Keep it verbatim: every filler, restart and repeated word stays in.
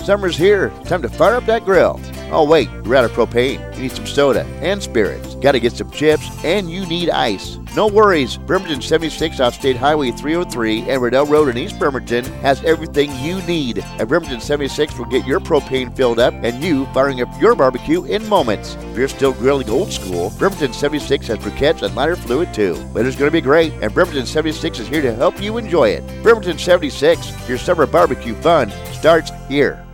Summer's here. Time to fire up that grill. Oh, wait, you're out of propane. You need some soda and spirits. Got to get some chips, and you need ice. No worries. Bremerton seventy-six off State Highway three oh three and Riddell Road in East Bremerton has everything you need. And Bremerton seventy-six will get your propane filled up and you firing up your barbecue in moments. If you're still grilling old school, Bremerton seventy-six has briquettes and lighter fluid too. Weather's going to be great, and Bremerton seventy-six is here to help you enjoy it. Bremerton seventy-six, your summer barbecue fun starts here.